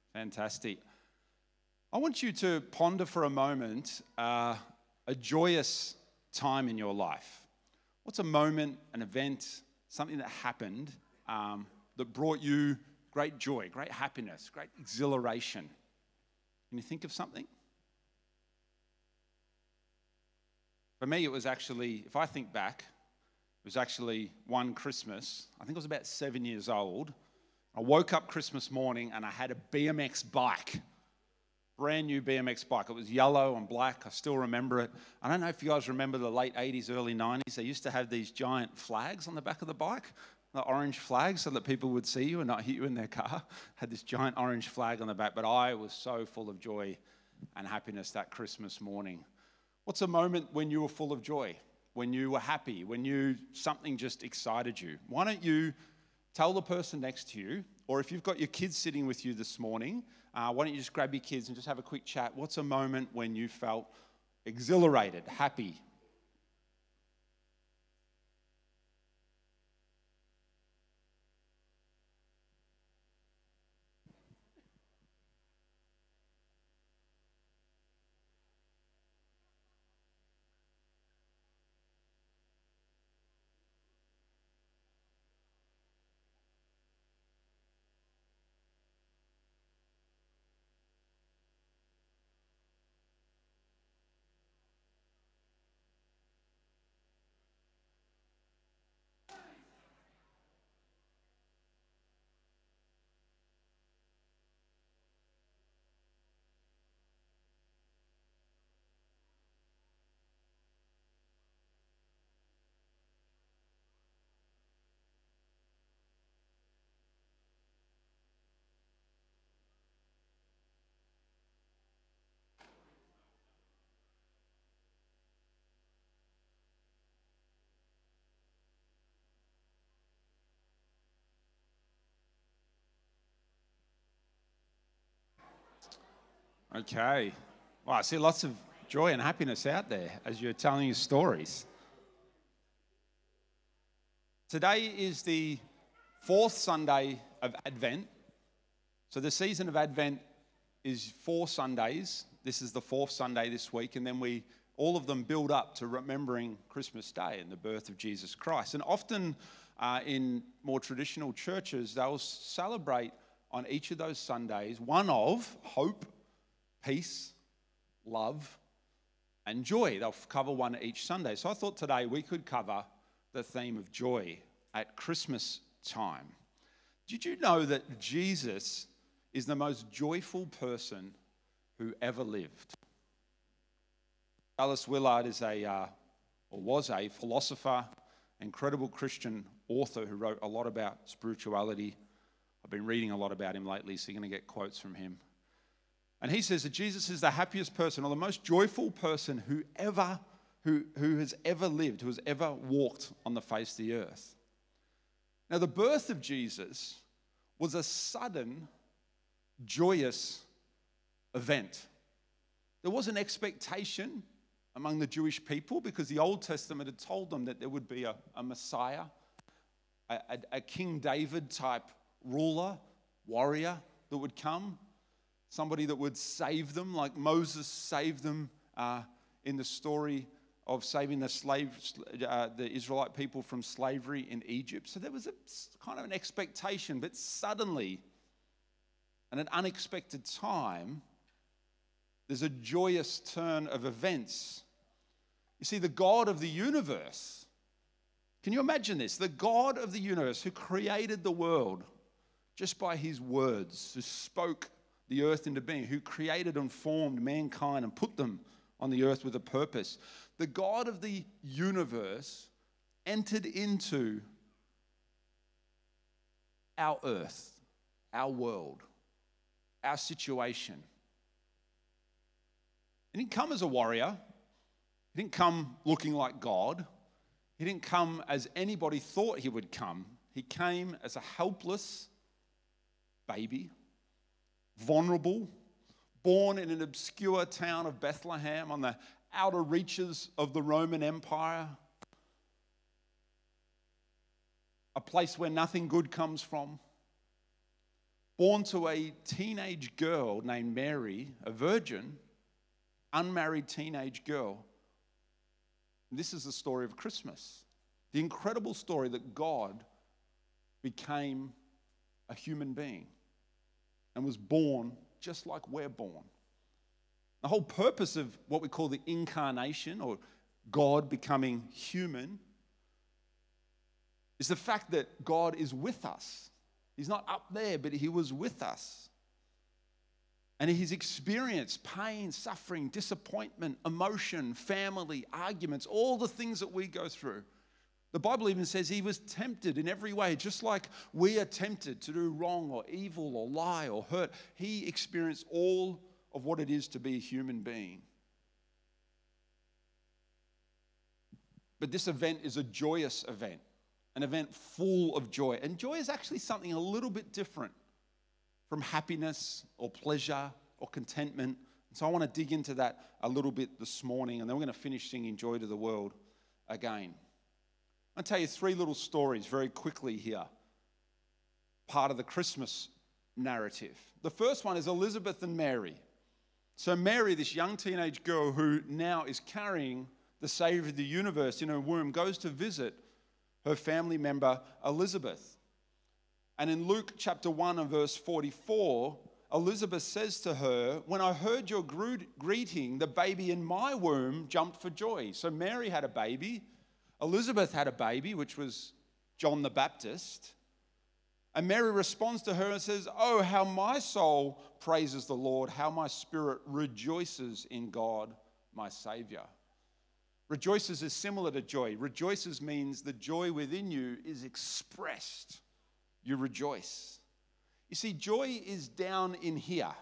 Fantastic. I want you to ponder for a moment a joyous time in your life. What's a moment, an event, something that happened that brought you great joy, great happiness, great exhilaration? Can you think of something? For me, it was actually, if I think back, it was actually one Christmas. I think I was about 7 years old. I woke up Christmas morning and I had a BMX bike. Brand new BMX bike. It was yellow and black. I still remember it. I don't know if you guys remember the late 80s, early 90s. They used to have these giant flags on the back of the bike, the orange flags, so that people would see you and not hit you in their car. Had this giant orange flag on the back. But I was so full of joy and happiness that Christmas morning. What's a moment when you were full of joy? When you were happy? When something just excited you? Why don't you tell the person next to you, or if you've got your kids sitting with you this morning, why don't you just grab your kids and just have a quick chat? What's a moment when you felt exhilarated, happy? Okay. Well, I see lots of joy and happiness out there as you're telling your stories. Today is the fourth Sunday of Advent. So the season of Advent is 4 Sundays. This is the fourth Sunday this week, and then all of them build up to remembering Christmas Day and the birth of Jesus Christ. And often in more traditional churches, they'll celebrate on each of those Sundays one of hope, peace, love, and joy. They'll cover one each Sunday. So I thought today we could cover the theme of joy at Christmas time. Did you know that Jesus is the most joyful person who ever lived? Dallas Willard was a philosopher, incredible Christian author who wrote a lot about spirituality. I've been reading a lot about him lately, so you're going to get quotes from him. And he says that Jesus is the happiest person or the most joyful person who has ever lived, who has ever walked on the face of the earth. Now, the birth of Jesus was a sudden, joyous event. There was an expectation among the Jewish people because the Old Testament had told them that there would be a Messiah, a King David type ruler, warrior that would come. Somebody that would save them, like Moses saved them in the story of saving the Israelite people from slavery in Egypt. So there was a kind of an expectation, but suddenly, at an unexpected time, there's a joyous turn of events. You see, the God of the universe, can you imagine this? The God of the universe who created the world just by his words, who spoke the earth into being, who created and formed mankind and put them on the earth with a purpose. The God of the universe entered into our earth, our world, our situation. He didn't come as a warrior. He didn't come looking like God. He didn't come as anybody thought he would come. He came as a helpless baby, vulnerable, born in an obscure town of Bethlehem on the outer reaches of the Roman Empire, a place where nothing good comes from, born to a teenage girl named Mary, a virgin, unmarried teenage girl. And this is the story of Christmas. The incredible story that God became a human being and was born just like we're born. The whole purpose of what we call the incarnation, or God becoming human, is the fact that God is with us. He's not up there, but he was with us. And he's experienced pain, suffering, disappointment, emotion, family, arguments, all the things that we go through. The Bible even says he was tempted in every way, just like we are tempted to do wrong or evil or lie or hurt. He experienced all of what it is to be a human being. But this event is a joyous event, an event full of joy. And joy is actually something a little bit different from happiness or pleasure or contentment. So I want to dig into that a little bit this morning, and then we're going to finish singing Joy to the World again. I'll tell you 3 little stories very quickly here, part of the Christmas narrative. The first one is Elizabeth and Mary. So Mary, this young teenage girl who now is carrying the Savior of the universe in her womb, goes to visit her family member Elizabeth. And in Luke chapter 1 and verse 44, Elizabeth says to her, "When I heard your greeting, the baby in my womb jumped for joy." So Mary had a baby. Elizabeth had a baby, which was John the Baptist. And Mary responds to her and says, "Oh, how my soul praises the Lord, how my spirit rejoices in God, my Savior." Rejoices is similar to joy. Rejoices means the joy within you is expressed. You rejoice. You see, joy is down in here,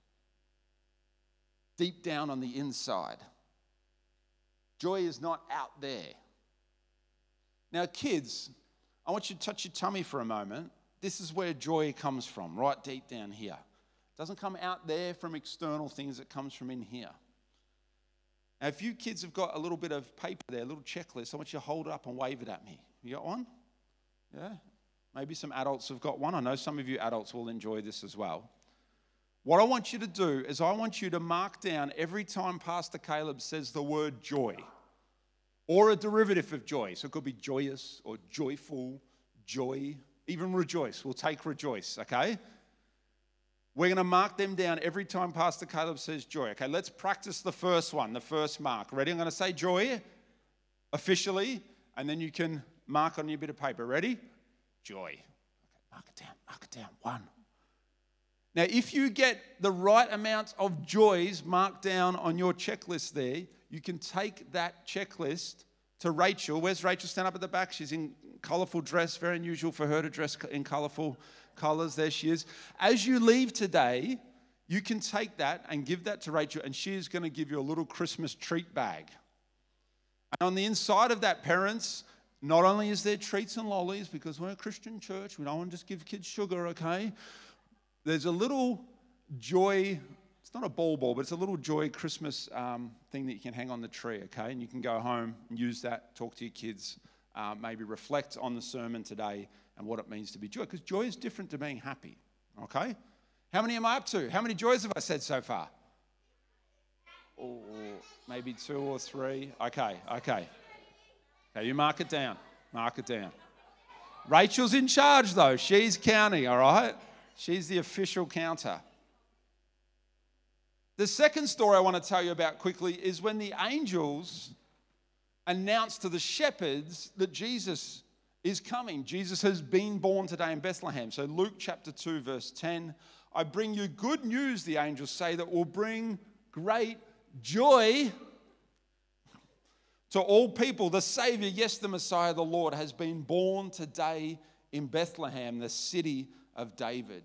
deep down on the inside. Joy is not out there. Now, kids, I want you to touch your tummy for a moment. This is where joy comes from, right deep down here. It doesn't come out there from external things, it comes from in here. Now, if you kids have got a little bit of paper there, a little checklist, I want you to hold it up and wave it at me. You got one? Yeah? Maybe some adults have got one. I know some of you adults will enjoy this as well. What I want you to do is I want you to mark down every time Pastor Caleb says the word joy, or a derivative of joy. So it could be joyous or joyful, joy, even rejoice. We'll take rejoice, okay? We're going to mark them down every time Pastor Caleb says joy. Okay, let's practice the first one, the first mark. Ready? I'm going to say joy officially, and then you can mark on your bit of paper. Ready? Joy. Okay, mark it down. 1. Now, if you get the right amount of joys marked down on your checklist there, you can take that checklist to Rachel. Where's Rachel? Stand up at the back. She's in colourful dress. Very unusual for her to dress in colourful colours. There she is. As you leave today, you can take that and give that to Rachel, and she is going to give you a little Christmas treat bag. And on the inside of that, parents, not only is there treats and lollies, because we're a Christian church, we don't want to just give kids sugar, okay? There's a little joy. It's not a ball, but it's a little joy Christmas thing that you can hang on the tree, okay? And you can go home and use that, talk to your kids, maybe reflect on the sermon today and what it means to be joy. Because joy is different to being happy, okay? How many am I up to? How many joys have I said so far? Or maybe 2 or 3. Okay. Now you mark it down. Rachel's in charge, though. She's counting, all right? She's the official counter. The second story I want to tell you about quickly is when the angels announced to the shepherds that Jesus is coming. Jesus has been born today in Bethlehem. So Luke chapter 2, verse 10, "I bring you good news," the angels say, "that will bring great joy to all people. The Savior, yes, the Messiah, the Lord, has been born today in Bethlehem, the city of David."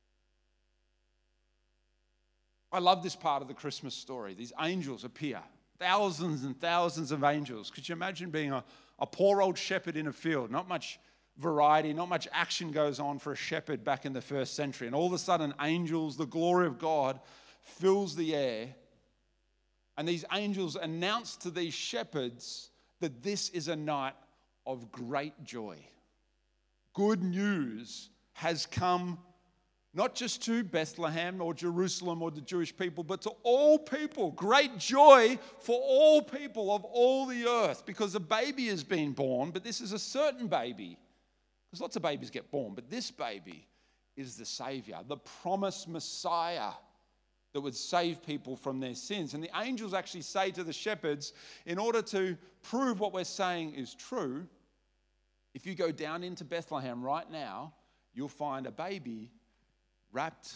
I love this part of the Christmas story. These angels appear, thousands and thousands of angels. Could you imagine being a poor old shepherd in a field? Not much variety, not much action goes on for a shepherd back in the first century. And all of a sudden, angels, the glory of God, fills the air. And these angels announce to these shepherds that this is a night of great joy. Good news has come Not just to Bethlehem or Jerusalem or the Jewish people, but to all people. Great joy for all people of all the earth, because a baby has been born, but this is a certain baby. Because lots of babies get born, but this baby is the Savior, the promised Messiah that would save people from their sins. And the angels actually say to the shepherds, in order to prove what we're saying is true, if you go down into Bethlehem right now, you'll find a baby wrapped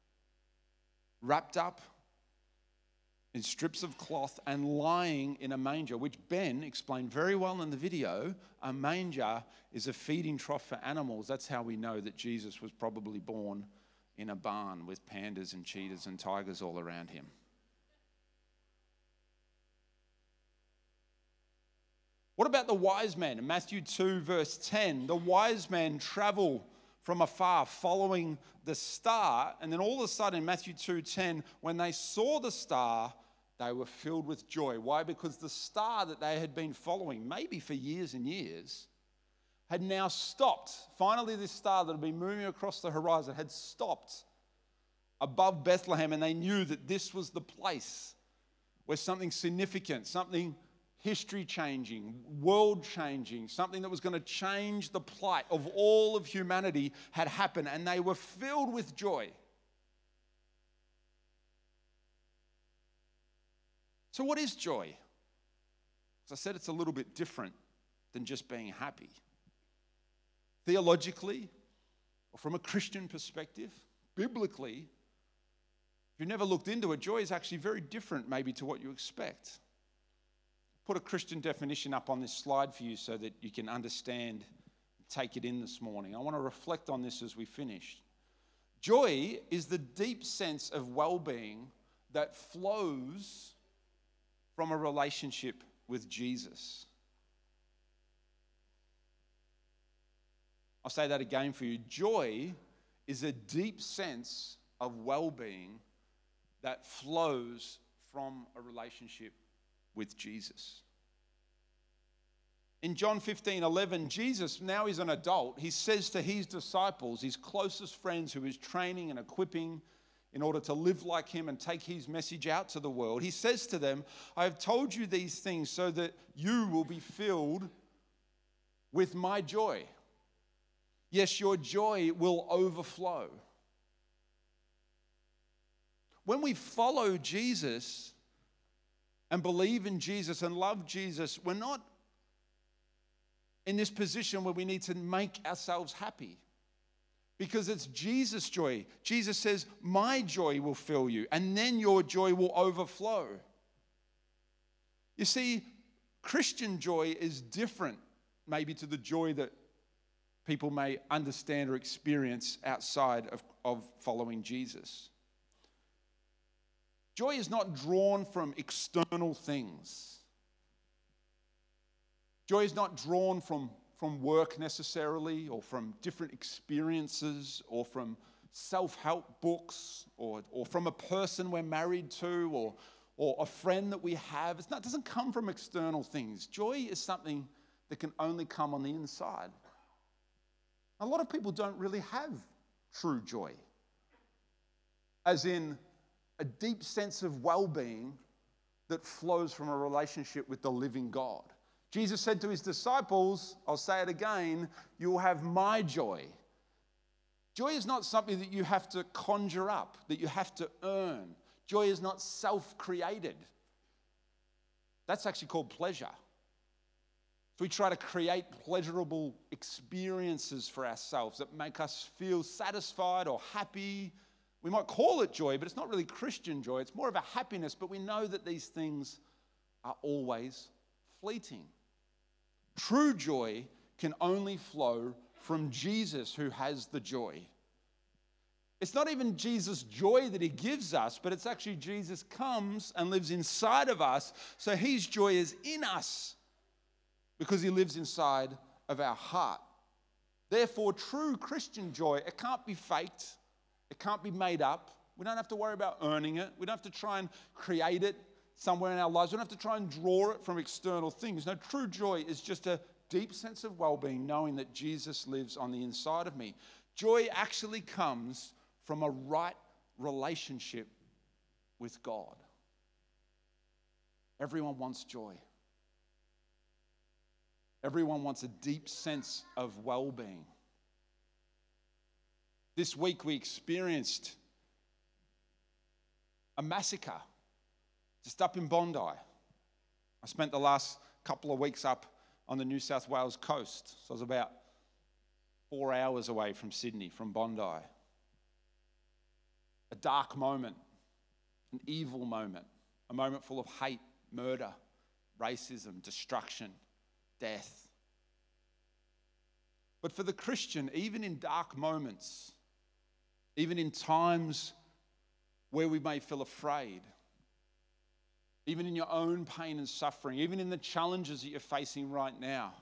up in strips of cloth and lying in a manger, which Ben explained very well in the video. A manger is a feeding trough for animals. That's how we know that Jesus was probably born in a barn with pandas and cheetahs and tigers all around him. What about the wise men? In Matthew 2, verse 10, the wise men travel from afar following the star, and then all of a sudden in Matthew 2:10, when they saw the star, they were filled with joy. Why? Because the star that they had been following, maybe for years and years, had now stopped. Finally, this star that had been moving across the horizon had stopped above Bethlehem, and they knew that this was the place where something significant, something history-changing, world-changing, something that was going to change the plight of all of humanity had happened, and they were filled with joy. So what is joy? As I said, it's a little bit different than just being happy. Theologically, or from a Christian perspective, biblically, if you've never looked into it, joy is actually very different maybe to what you expect. Put a Christian definition up on this slide for you so that you can understand, take it in this morning. I want to reflect on this as we finish. Joy is the deep sense of well-being that flows from a relationship with Jesus. I'll say that again for you. Joy is a deep sense of well-being that flows from a relationship with Jesus. In John 15:11, Jesus, now he's an adult, he says to his disciples, his closest friends who he's training and equipping in order to live like him and take his message out to the world, he says to them, I have told you these things so that you will be filled with my joy. Yes, your joy will overflow. When we follow Jesus and believe in Jesus and love Jesus, we're not in this position where we need to make ourselves happy, because it's Jesus' joy. Jesus says, my joy will fill you, and then your joy will overflow. You see, Christian joy is different maybe to the joy that people may understand or experience outside of following Jesus. Joy is not drawn from external things. Joy is not drawn from work necessarily, or from different experiences, or from self-help books, or from a person we're married to, or a friend that we have. It doesn't come from external things. Joy is something that can only come on the inside. A lot of people don't really have true joy, as in a deep sense of well-being that flows from a relationship with the living God. Jesus said to his disciples, I'll say it again, you will have my joy. Joy is not something that you have to conjure up, that you have to earn. Joy is not self-created. That's actually called pleasure. So we try to create pleasurable experiences for ourselves that make us feel satisfied or happy. We might call it joy, but it's not really Christian joy. It's more of a happiness, but we know that these things are always fleeting. True joy can only flow from Jesus, who has the joy. It's not even Jesus' joy that he gives us, but it's actually Jesus comes and lives inside of us, so his joy is in us because he lives inside of our heart. Therefore, true Christian joy, it can't be faked. It can't be made up. We don't have to worry about earning it. We don't have to try and create it somewhere in our lives. We don't have to try and draw it from external things. No, true joy is just a deep sense of well-being, knowing that Jesus lives on the inside of me. Joy actually comes from a right relationship with God. Everyone wants joy. Everyone wants a deep sense of well-being. This week we experienced a massacre just up in Bondi. I spent the last couple of weeks up on the New South Wales coast. So I was about 4 hours away from Sydney, from Bondi. A dark moment, an evil moment, a moment full of hate, murder, racism, destruction, death. But for the Christian, even in dark moments, even in times where we may feel afraid, even in your own pain and suffering, even in the challenges that you're facing right now,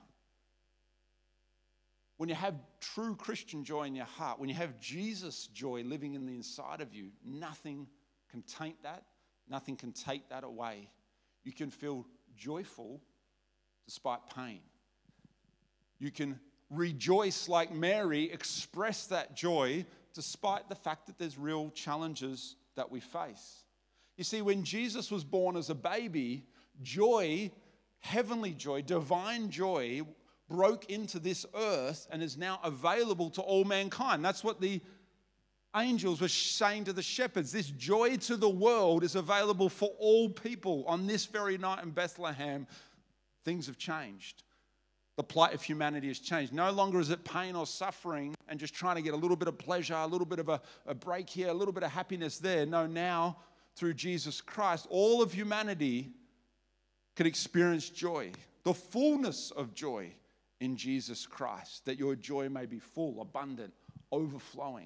when you have true Christian joy in your heart, when you have Jesus' joy living in the inside of you, nothing can taint that, nothing can take that away. You can feel joyful despite pain. You can rejoice like Mary, express that joy despite the fact that there's real challenges that we face. You see, when Jesus was born as a baby, joy, heavenly joy, divine joy, broke into this earth and is now available to all mankind. That's what the angels were saying to the shepherds. This joy to the world is available for all people. On this very night in Bethlehem, things have changed. The plight of humanity has changed. No longer is it pain or suffering and just trying to get a little bit of pleasure, a little bit of a break here, a little bit of happiness there. No, now, through Jesus Christ, all of humanity can experience joy, the fullness of joy in Jesus Christ, that your joy may be full, abundant, overflowing.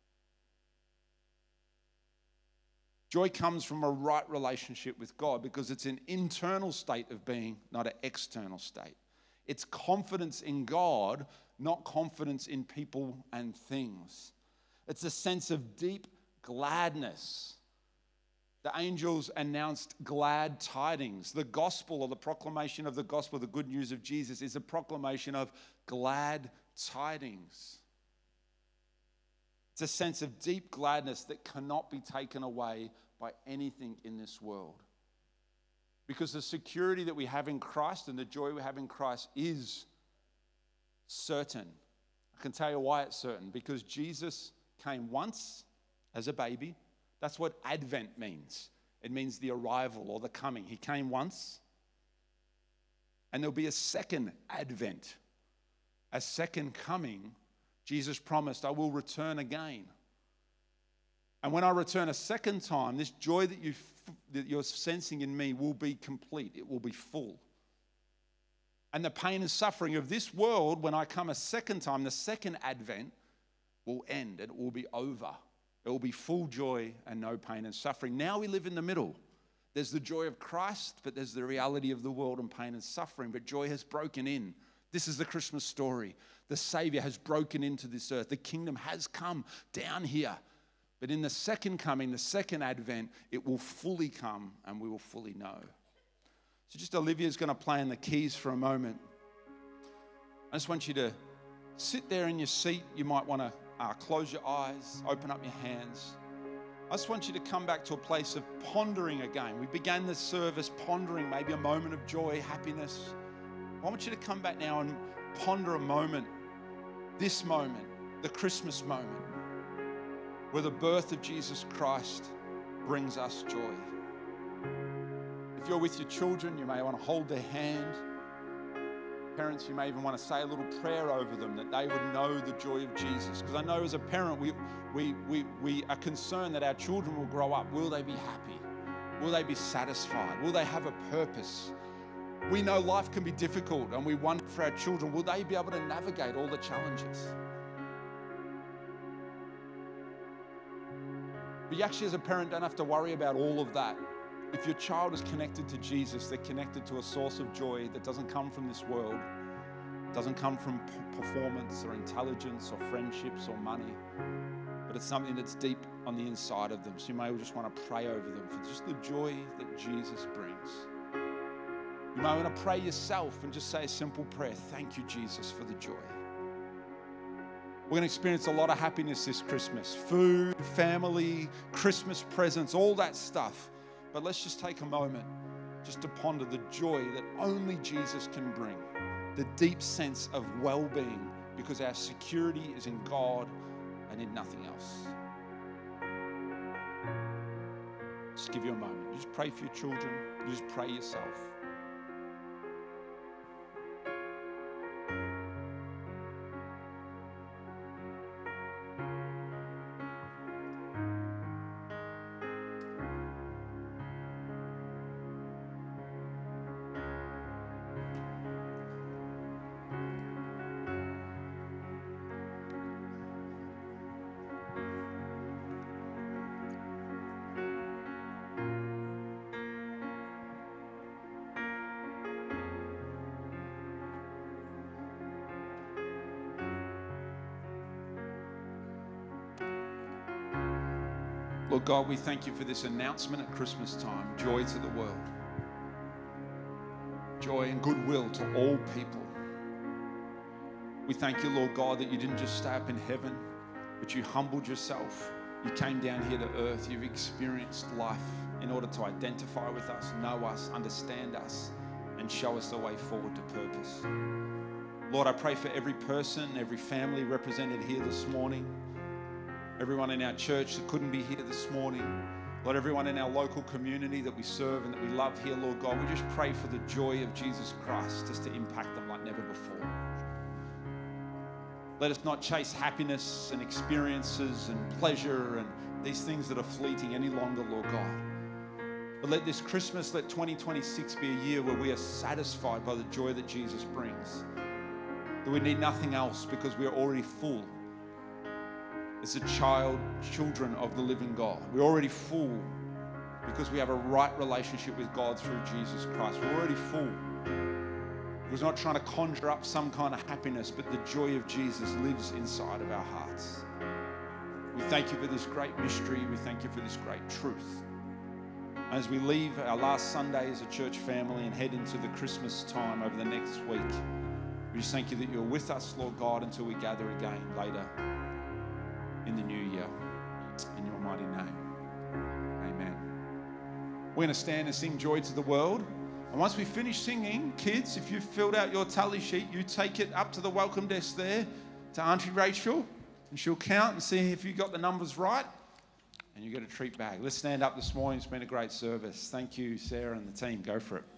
Joy comes from a right relationship with God because it's an internal state of being, not an external state. It's confidence in God, not confidence in people and things. It's a sense of deep gladness. The angels announced glad tidings. The gospel, or the proclamation of the gospel, the good news of Jesus, is a proclamation of glad tidings. It's a sense of deep gladness that cannot be taken away by anything in this world. Because the security that we have in Christ and the joy we have in Christ is certain. I can tell you why it's certain. Because Jesus came once as a baby. That's what Advent means. It means the arrival or the coming. He came once. And there'll be a second Advent, a second coming. Jesus promised, I will return again. And when I return a second time, this joy that you're sensing in me will be complete. It will be full. And the pain and suffering of this world, when I come a second time, the second Advent will end and it will be over. It will be full joy and no pain and suffering. Now we live in the middle. There's the joy of Christ, but there's the reality of the world and pain and suffering. But joy has broken in. This is the Christmas story. The Savior has broken into this earth. The kingdom has come down here. But in the second coming, the second Advent, it will fully come and we will fully know. So just Olivia's going to play on the keys for a moment. I just want you to sit there in your seat. You might want to close your eyes, open up your hands. I just want you to come back to a place of pondering again. We began this service pondering maybe a moment of joy, happiness. I want you to come back now and ponder a moment, this moment, the Christmas moment, where the birth of Jesus Christ brings us joy. If you're with your children, you may want to hold their hand. Parents, you may even want to say a little prayer over them that they would know the joy of Jesus. Because I know as a parent, we are concerned that our children will grow up. Will they be happy? Will they be satisfied? Will they have a purpose? We know life can be difficult and we wonder for our children, will they be able to navigate all the challenges? But you actually as a parent don't have to worry about all of that. If your child is connected to Jesus, they're connected to a source of joy that doesn't come from this world, doesn't come from performance or intelligence or friendships or money, but it's something that's deep on the inside of them. So you may just want to pray over them for just the joy that Jesus brings. You may want to pray yourself and just say a simple prayer. Thank you, Jesus, for the joy. We're going to experience a lot of happiness this Christmas. Food, family, Christmas presents, all that stuff. But let's just take a moment just to ponder the joy that only Jesus can bring. The deep sense of well-being because our security is in God and in nothing else. Just give you a moment. You just pray for your children. You just pray yourself. Lord God, we thank you for this announcement at Christmas time, joy to the world, joy and goodwill to all people. We thank you, Lord God, that you didn't just stay up in heaven, but you humbled yourself. You came down here to earth. You've experienced life in order to identify with us, know us, understand us, and show us the way forward to purpose. Lord, I pray for every person, every family represented here this morning, everyone in our church that couldn't be here this morning, Lord, everyone in our local community that we serve and that we love here, Lord God, we just pray for the joy of Jesus Christ just to impact them like never before. Let us not chase happiness and experiences and pleasure and these things that are fleeting any longer, Lord God. But let this Christmas, let 2026 be a year where we are satisfied by the joy that Jesus brings. That we need nothing else because we are already full as children of the living God. We're already full because we have a right relationship with God through Jesus Christ. We're already full. We're not trying to conjure up some kind of happiness, but the joy of Jesus lives inside of our hearts. We thank you for this great mystery. We thank you for this great truth. As we leave our last Sunday as a church family and head into the Christmas time over the next week, we just thank you that you're with us, Lord God, until we gather again later in the new year. In your mighty name. Amen. We're going to stand and sing Joy to the World. And once we finish singing, kids, if you've filled out your tally sheet, you take it up to the welcome desk there to Auntie Rachel, and she'll count and see if you got the numbers right, and you get a treat bag. Let's stand up this morning. It's been a great service. Thank you, Sarah and the team. Go for it.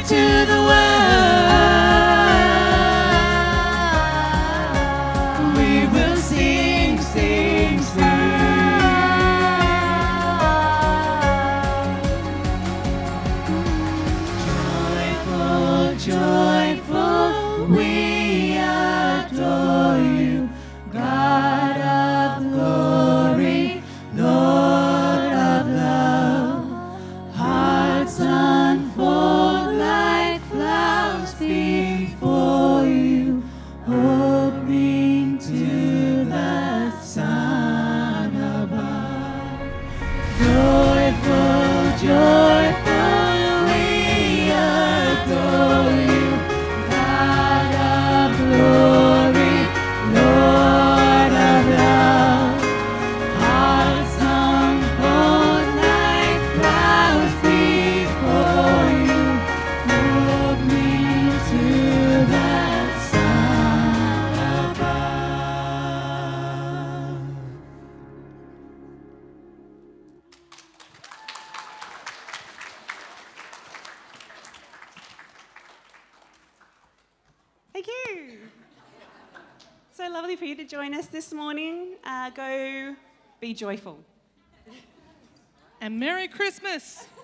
to the world. We will sing, sing, sing. Joyful, we adore you, God of glory, Lord of love. Hearts unfold like flowers before you, opening to the sun above. Joyful, joyful, we adore you, God of glory, Lord of love. Hearts unfold like flowers before you, opening to the sun above. Thank you. So lovely for you to join us this morning. Go be joyful. And Merry Christmas.